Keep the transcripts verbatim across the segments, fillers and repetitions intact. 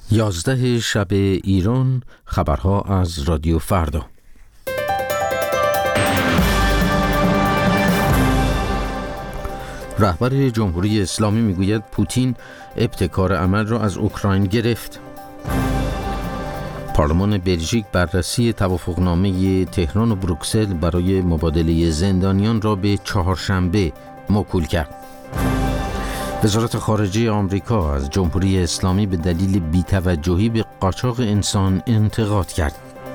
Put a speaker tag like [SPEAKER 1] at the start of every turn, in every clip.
[SPEAKER 1] یازده شب ایران، خبرها از رادیو فردا. رهبر جمهوری اسلامی میگوید پوتین ابتکار عمل را از اوکراین گرفت. پارلمان بلژیک بررسی توافقنامه تهران و بروکسل برای مبادله زندانیان را به چهارشنبه موکول کرد. وزارت خارجه آمریکا از جمهوری اسلامی به دلیل بی‌توجهی به قاچاق انسان انتقاد کرد.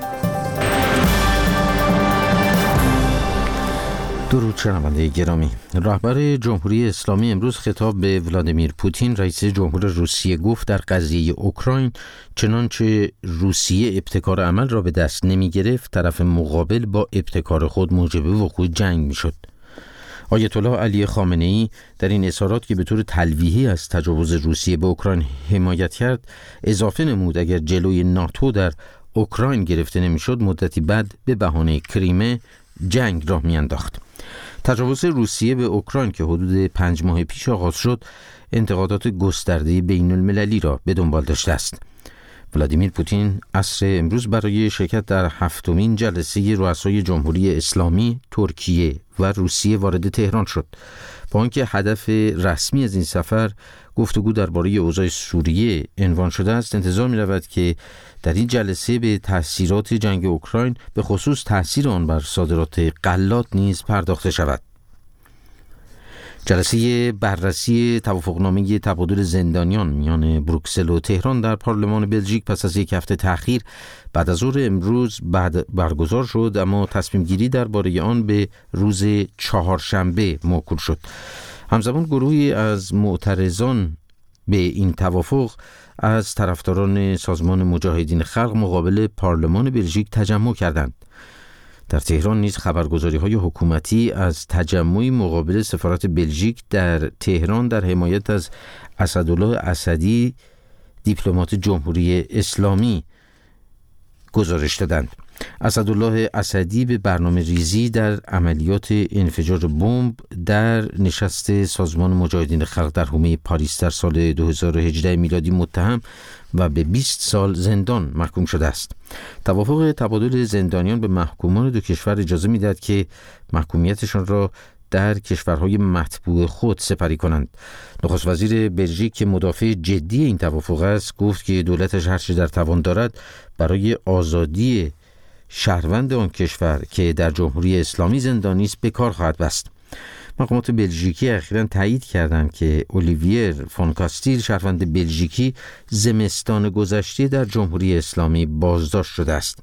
[SPEAKER 1] درود شنونده گرامی، رهبر جمهوری اسلامی امروز خطاب به ولادیمیر پوتین رئیس جمهور روسیه گفت در قضیه اوکراین چنانچه روسیه ابتکار عمل را به دست نمی گرفت، طرف مقابل با ابتکار خود موجب وقوع جنگ می شد. آیت الله علی خامنه‌ای در این اظهارات که به طور تلویحی از تجاوز روسیه به اوکراین حمایت کرد، اضافه نمود اگر جلوی ناتو در اوکراین گرفته نمی‌شد، مدتی بعد به بهانه کریمه جنگ راه می‌انداخت. تجاوز روسیه به اوکراین که حدود پنج ماه پیش آغاز شد، انتقادات گسترده بین المللی را به دنبال داشته است. ولادیمیر پوتین عصر امروز برای شرکت در هفتمین جلسه رؤسای جمهوری اسلامی ترکیه و روسیه وارد تهران شد. با آنکه هدف رسمی از این سفر گفتگو درباره اوضاع سوریه عنوان شده است، انتظار می رود که در این جلسه به تأثیرات جنگ اوکراین به خصوص تأثیر آن بر صادرات غلات نیز پرداخته شود. جلسه بررسی توافقنامه تبادل زندانیان میان بروکسل و تهران در پارلمان بلژیک پس از یک هفته تأخیر بعد از ظهر امروز بعد برگزار شد، اما تصمیم گیری درباره آن به روز چهارشنبه موکول شد. همزمان گروهی از معترضان به این توافق از طرفداران سازمان مجاهدین خلق مقابل پارلمان بلژیک تجمع کردند. در تهران نیز خبرگزاری‌های حکومتی از تجمعی مقابل سفارت بلژیک در تهران در حمایت از اسدالله اسدی، دیپلمات جمهوری اسلامی، گزارش دادند. اسدالله اسدی به برنامه ریزی در عملیات انفجار بمب در نشست سازمان مجاهدین خلق در حومه پاریس در سال دو هزار و هجده میلادی متهم و به بیست سال زندان محکوم شده است. توافق تبادل زندانیان به محکومان دو کشور اجازه می‌دهد که محکومیتشان را در کشورهای مطبوع خود سپری کنند. نخست وزیر بلژیک که مدافع جدی این توافق است، گفت که دولتش هر چه در توان دارد برای آزادی شهروند آن کشور که در جمهوری اسلامی زندانی است به کار خواهد بست. مقامات بلژیکی اخیراً تایید کردند که اولیویر فون کاستیل، شهروند بلژیکی، زمستان گذشته در جمهوری اسلامی بازداشت شده است.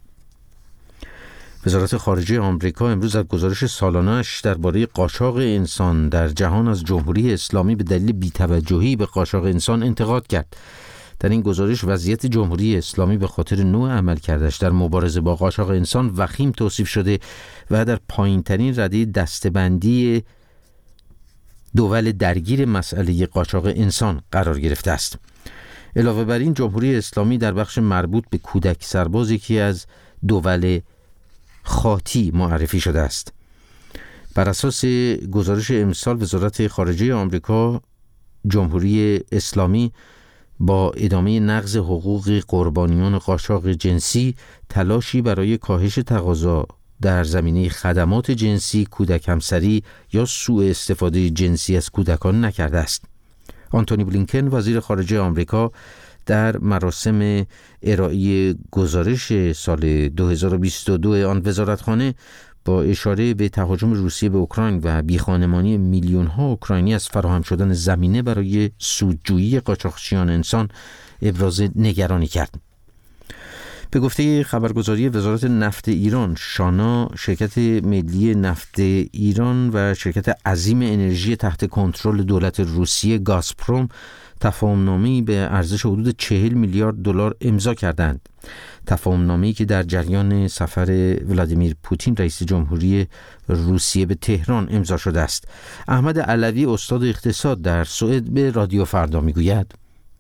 [SPEAKER 1] وزارت خارجه آمریکا امروز از گزارش سالانه‌اش درباره قاچاق انسان در جهان از جمهوری اسلامی به دلیل بی‌توجهی به قاچاق انسان انتقاد کرد. در این گزارش وضعیت جمهوری اسلامی به خاطر نوع عملکردش در مبارزه با قاچاق انسان وخیم توصیف شده و در پایین‌ترین رده دسته‌بندی دول درگیر مسئله قاچاق انسان قرار گرفته است. علاوه بر این، جمهوری اسلامی در بخش مربوط به کودک سرباز یکی از دول خاطی معرفی شده است. بر اساس گزارش امسال وزارت خارجه آمریکا، جمهوری اسلامی با ادامه نقض حقوق قربانیان قاچاق جنسی تلاشی برای کاهش تقاضا در زمینه خدمات جنسی، کودک همسری یا سوء استفاده جنسی از کودکان نکرده است. آنتونی بلینکن وزیر خارجه آمریکا در مراسم ارائه گزارش سال دو هزار و بیست و دو آن وزارتخانه با اشاره به تهاجم روسیه به اوکراین و بیخانمانی میلیون ها اوکراینی از فراهم شدن زمینه برای سودجویی قاچاقچیان انسان ابراز نگرانی کرد. به گفته خبرگزاری وزارت نفت ایران، شانا، شرکت ملی نفت ایران و شرکت عظیم انرژی تحت کنترل دولت روسیه گازپروم تفاهم‌نامه‌ای به ارزش حدود چهل میلیارد دلار امضا کردند. تفاهم‌نامه‌ای که در جریان سفر ولادیمیر پوتین رئیس جمهوری روسیه به تهران امضا شده است. احمد علوی استاد اقتصاد در سوئد به رادیو فردا میگوید: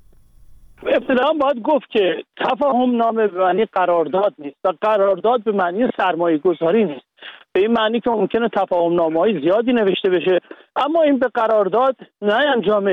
[SPEAKER 2] ابتداً باید گفت که تفاهم نامه به معنی قرارداد نیست و قرارداد به معنی سرمایه گذاری نیست. به این معنی که ممکنه تفاهم نامه های زیادی نوشته بشه اما این به قرارداد نه انجامه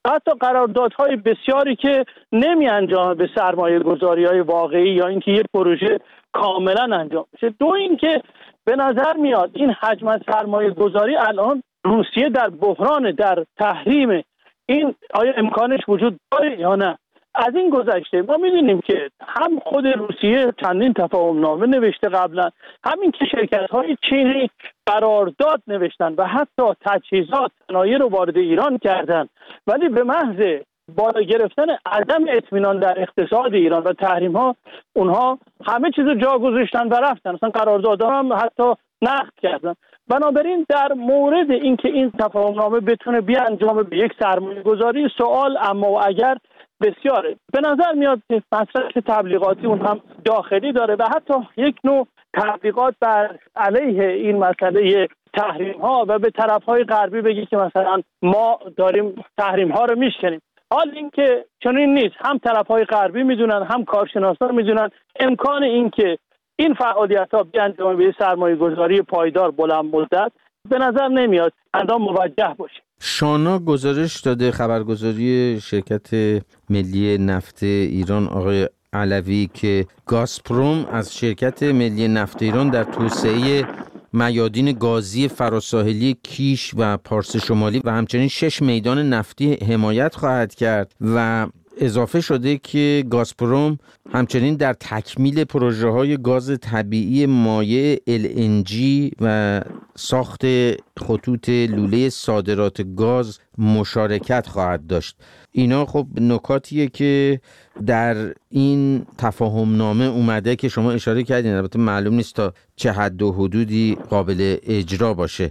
[SPEAKER 2] حتی قراردادهای بسیاری که نمی انجام به سرمایه گذاری های واقعی یا اینکه یک پروژه کاملا انجام بشه. دو اینکه به نظر میاد این حجم سرمایه گذاری الان روسیه در بحران، در تحریم، این آیا امکانش وجود داره یا نه؟ از این گذشته ما می‌بینیم که هم خود روسیه چندین تفاهم نامه نوشته قبلا، همین که شرکت‌های چینی قرارداد نوشتن و حتی تجهیزات صنایع رو وارد ایران کردن، ولی به محض بالا گرفتن عدم اطمینان در اقتصاد ایران و تحریم‌ها اونها همه چیز رو جا گذاشتن و رفتن، اصلا قراردادها هم حتی نقض کردن. بنابراین در مورد اینکه این تفاهم نامه بتونه بیانجامه به یک سرمایه گذاری، سوال اما و اگر بسیاره. به نظر میاد مصرف تبلیغاتی اون هم داخلی داره و حتی یک نوع تبلیغات بر علیه این مسئله تحریم ها و به طرف های غربی بگی که مثلا ما داریم تحریم ها رو میشکنیم. حال اینکه چنین نیست، هم طرف های غربی میدونن هم کارشناسان میدونن امکان این که این فعالیت ها بیانجامه به سرمایه گذاری پایدار بلند مدت به نظر نمیاد اندام موجه باشه.
[SPEAKER 1] شانا گزارش داده، خبرگزاری شرکت ملی نفت ایران آقای علوی، که گازپروم از شرکت ملی نفت ایران در توسعه میادین گازی فراساحلی کیش و پارس شمالی و همچنین شش میدان نفتی حمایت خواهد کرد و اضافه شده که گازپروم همچنین در تکمیل پروژه های گاز طبیعی مایع ال ان جی و ساخت خطوط لوله صادرات گاز مشارکت خواهد داشت. اینا خب نکاتیه که در این تفاهم نامه اومده که شما اشاره کردین. البته معلوم نیست تا چه حد و حدودی قابل اجرا باشه،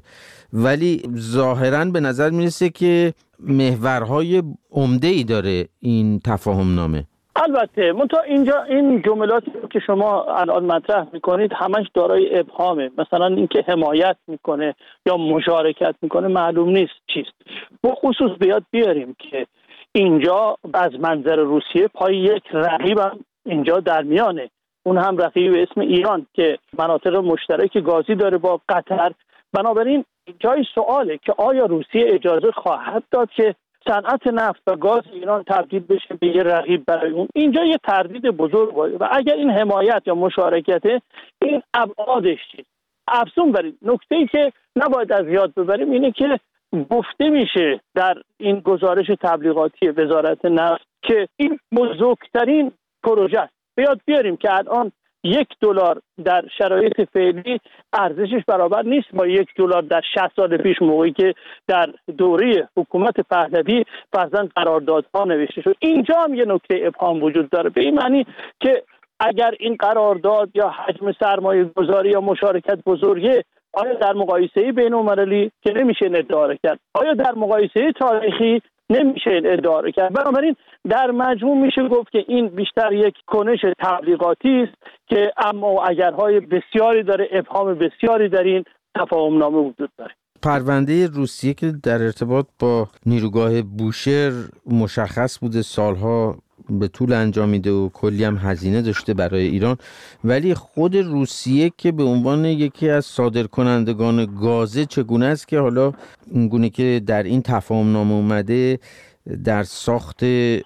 [SPEAKER 1] ولی ظاهراً به نظر میرسه که محورهای عمده‌ای داره این تفاهم نامه.
[SPEAKER 2] البته منتها اینجا این جملاتی که شما الان مطرح میکنید همش دارای ابهامه. مثلا اینکه حمایت میکنه یا مشارکت میکنه معلوم نیست چیست. به خصوص بیاد بیاریم که اینجا از منظر روسیه پای یک رقیب هم اینجا در میانه، اون هم رقیب به اسم ایران که مناطق مشترک گازی داره با قطر. بنابراین جای سواله که آیا روسیه اجازه خواهد داد که صنعت نفت و گاز ایران تبدیل بشه به یه رقیب برای اون؟ اینجا یه تردید بزرگ باشه و اگر این حمایت یا مشارکته، این ابعادش چیست؟ افزون برید نکته‌ای که نباید از یاد ببریم اینه که گفته میشه در این گزارش تبلیغاتی وزارت نفت که این بزرگترین پروژه است. بیاد بیاریم که الان یک دلار در شرایط فعلی ارزشش برابر نیست با یک دلار در شصت سال پیش، موقعی که در دوره حکومت پهلوی فرضاً قراردادها نوشته شد. اینجا هم یه نکته ابهام وجود داره، به این معنی که اگر این قرارداد یا حجم سرمایه گذاری یا مشارکت بزرگه، آیا در مقایسه بین‌المللی که نمیشه ادعا کرد، آیا در مقایسه تاریخی نمیشه ادعا کرد. بنابراین در مجموع میشه گفت که این بیشتر یک کنش تبلیغاتی است که اما اگرهای بسیاری داره، ابهام بسیاری در این تفاهم نامه وجود داره.
[SPEAKER 1] پرونده روسیه که در ارتباط با نیروگاه بوشهر مشخص بوده، سالها به طول انجامیده و کلی هم هزینه داشته برای ایران، ولی خود روسیه که به عنوان یکی از صادرکنندگان گازه چگونه است که حالا اینگونه که در این تفاهم نامه اومده در ساخت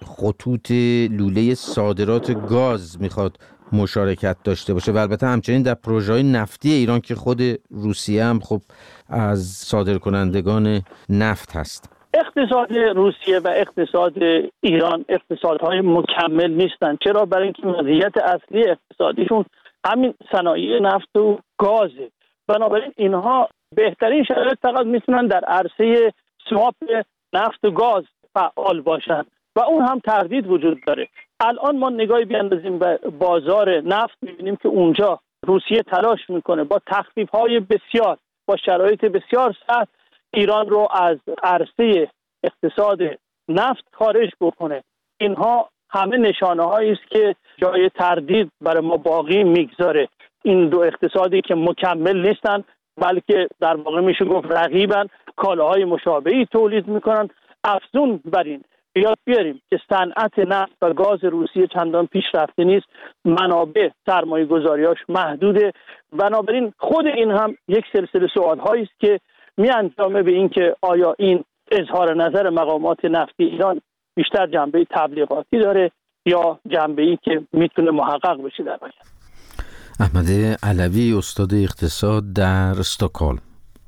[SPEAKER 1] خطوط لوله صادرات گاز میخواد مشارکت داشته باشه و البته همچنین در پروژه‌های نفتی ایران که خود روسیه هم خب از صادرکنندگان نفت هست.
[SPEAKER 2] اقتصاد روسیه و اقتصاد ایران اقتصادهای مکمل نیستن. چرا؟ برای اینکه مزیت اصلی اقتصادیشون همین صنایع نفت و گازه. بنابراین اینها بهترین شرایط فقط میتونن در عرصه سواپ نفت و گاز فعال باشن و اون هم تردید وجود داره. الان ما نگاهی بیاندازیم به بازار نفت، میبینیم که اونجا روسیه تلاش میکنه با تخفیف‌های بسیار، با شرایط بسیار سخت ایران رو از عرصه اقتصاد نفت خارج بکنه. اینها همه نشانه هایی است که جای تردید برای ما باقی میگذاره. این دو اقتصادی که مکمل نیستن، بلکه در واقع میشه گفت رقیبن، کالاهای مشابهی تولید میکنن. افزون بر این بیاد بیاریم که صنعت نفت و گاز روسیه چندان پیشرفته نیست، منابع سرمایه گذاریاش محدوده. بنابراین خود این هم یک سلسله سوال هایی است که می انجامه به این که آیا این اظهار نظر مقامات نفتی ایران بیشتر جنبه تبلیغاتی داره یا جنبه‌ای که میتونه محقق بشه در آینده.
[SPEAKER 1] احمد علوی، استاد اقتصاد در استکهلم.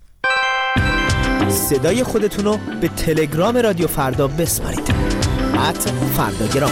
[SPEAKER 3] صدای خودتون رو به تلگرام رادیو فردا بسپارید. ات فرداگرام.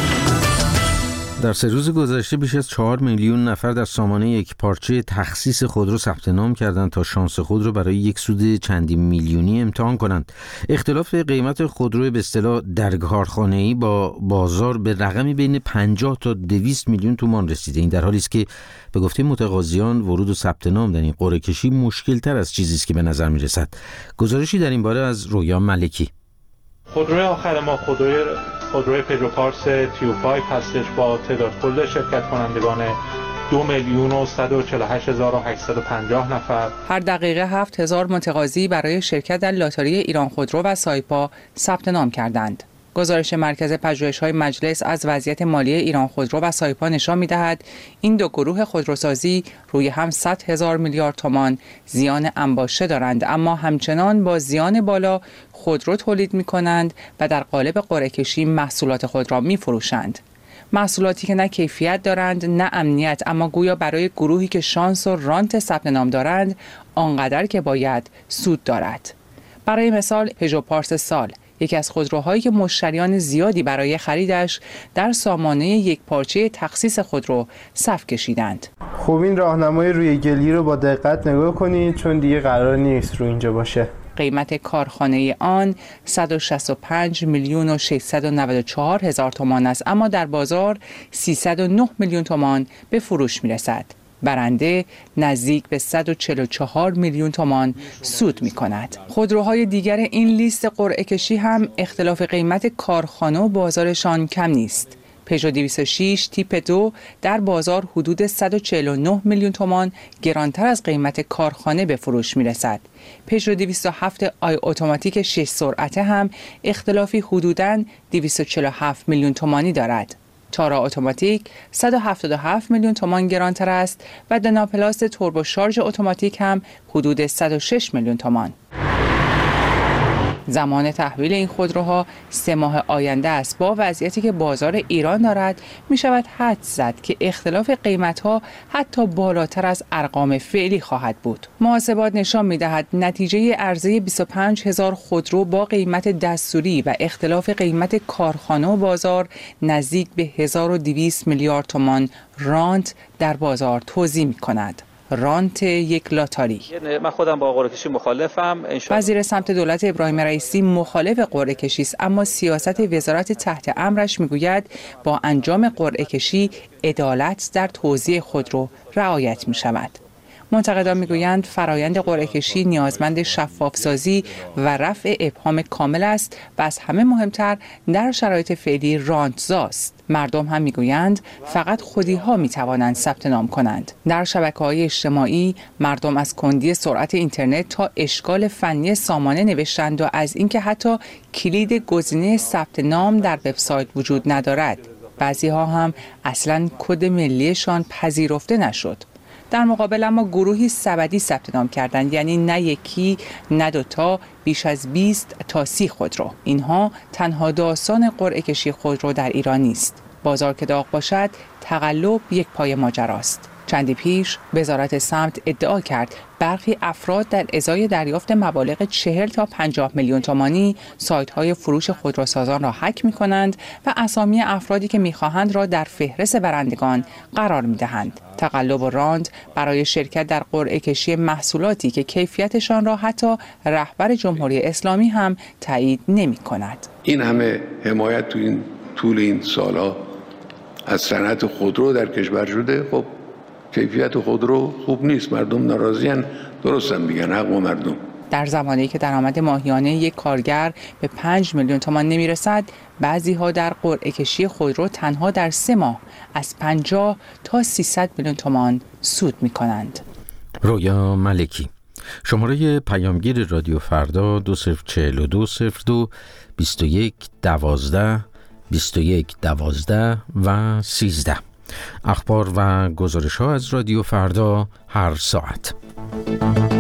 [SPEAKER 1] در سه روز گذشته بیش از چهار میلیون نفر در سامانه یک پارچه تخصیص خودرو ثبت نام کردند تا شانس خود را برای یک سود چندین میلیونی امتحان کنند. اختلاف قیمت خودرو به اصطلاح در کارخانه‌ای با بازار به رقمی بین پنجاه تا دویست میلیون تومان رسیده. این در حالی است که به گفته متقاضیان ورود و ثبت نام در این قرعه کشی مشکل‌تر از چیزی است که به نظر می‌رسد. گزارشی در این باره از رویا ملکی.
[SPEAKER 4] خودروی آخر ما خودروی خودروی پژو پارس تی او پنج هستش با تعداد کل شرکت کنندگان دو میلیون و صد و چهل و هشت هزار و هشتصد و پنجاه نفر.
[SPEAKER 5] هر دقیقه هفت هزار متقاضی برای شرکت در لاتاری ایران خودرو و سایپا ثبت نام کردند. گزارش مرکز پژوهش‌های مجلس از وضعیت مالی ایران خودرو و سایپا نشان می‌دهد این دو گروه خودروسازی روی هم صد هزار میلیارد تومان زیان انباشته دارند، اما همچنان با زیان بالا خودرو تولید می‌کنند و در قالب قرعه کشی محصولات خود را می‌فروشند. محصولاتی که نه کیفیت دارند نه امنیت، اما گویا برای گروهی که شانس و رانت ثبت نام دارند آنقدر که باید سود دارد. برای مثال پژو پارس سال، یکی از خودروهایی که مشتریان زیادی برای خریدش در سامانه یک پارچه تخصیص خودرو صف کشیدند.
[SPEAKER 6] خوب این راهنمای روی گلی رو با دقت نگاه کنید چون دیگه قرار نیست رو اینجا باشه.
[SPEAKER 5] قیمت کارخانه آن صد و شصت و پنج میلیون و ششصد و نود و چهار هزار تومان است، اما در بازار سیصد و نه میلیون تومان به فروش میرسد. برنده نزدیک به صد و چهل و چهار میلیون تومان سود می کند. خودروهای دیگر این لیست قرعه کشی هم اختلاف قیمت کارخانه و بازارشان کم نیست. پژو دویست و شش تیپ دو در بازار حدود صد و چهل و نه میلیون تومان گرانتر از قیمت کارخانه به فروش می رسد. پژو دویست و هفت آی اتوماتیک شش سرعته هم اختلافی حدوداً دویست و چهل و هفت میلیون تومانی دارد. تارا اتوماتیک صد و هفتاد و هفت میلیون تومان گرانتر است و دنا پلاس توربو شارژ اتوماتیک هم حدود صد و شش میلیون تومان. زمان تحویل این خودروها سه ماه آینده است. با وضعیتی که بازار ایران دارد می شود حدس زد که اختلاف قیمتها حتی بالاتر از ارقام فعلی خواهد بود. محاسبات نشان می دهد نتیجه عرضه بیست و پنج هزار خودرو با قیمت دستوری و اختلاف قیمت کارخانه و بازار نزدیک به هزار و دویست میلیارد تومان رانت در بازار توزیع می کند. رانت یک لاتاری.
[SPEAKER 7] من خودم با قرعه کشی مخالفم.
[SPEAKER 5] وزیر سمت دولت ابراهیم رئیسی مخالف قرعه کشی است، اما سیاست وزارت تحت امرش میگوید با انجام قرعه کشی عدالت در توزیع خودرو رعایت می شود. منتقدان میگویند فرایند قرعه کشی نیازمند شفافسازی و رفع ابهام کامل است و از همه مهمتر در شرایط فعلی رانتزاست. مردم هم میگویند فقط خودی‌ها میتوانند ثبت نام کنند. در شبکه‌های اجتماعی مردم از کندی سرعت اینترنت تا اشکال فنی سامانه نوشتند و از اینکه حتی کلید گزینه ثبت نام در وبسایت وجود ندارد. بعضی‌ها هم اصلاً کد ملیشان پذیرفته نشد. در مقابل اما گروهی سبدی ثبت نام کردند، یعنی نه یکی نه دوتا، بیش از بیست تا سی خودرو. اینها تنها داستان قرعه کشی خودرو در ایران نیست. بازار که داغ باشد تقلب یک پای ماجراست. چندی پیش وزارت سمت ادعا کرد برخی افراد در ازای دریافت مبالغ چهل تا پنجاه میلیون تومانی سایت‌های فروش خودروسازان را هک می‌کنند و اسامی افرادی که می‌خواهند را در فهرست برندگان قرار می‌دهند. تقلب و راند برای شرکت در قرعه کشی محصولاتی که کیفیتشان را حتی رهبر جمهوری اسلامی هم تایید نمی‌کند.
[SPEAKER 8] این همه حمایت تو این طول این سال‌ها از صنعت خودرو در کشور شده، خب کیفیت خودرو خوب نیست، مردم ناراضی‌اند، درستن میگن، حق با مردم.
[SPEAKER 5] در زمانی که درآمد ماهیانه یک کارگر به پنج میلیون تومان نمیرسد، بعضی‌ها در قرعه کشی خودرو تنها در سه ماه از پنجاه تا سیصد میلیون تومان سود می‌کنند.
[SPEAKER 1] رویا ملکی. شماره پیامگیر رادیو فردا دو صفر چهل و دو صفر دو بیست و یک دوازده بیست و یک دوازده و سیزده. اخبار و گزارش ها از رادیو فردا هر ساعت.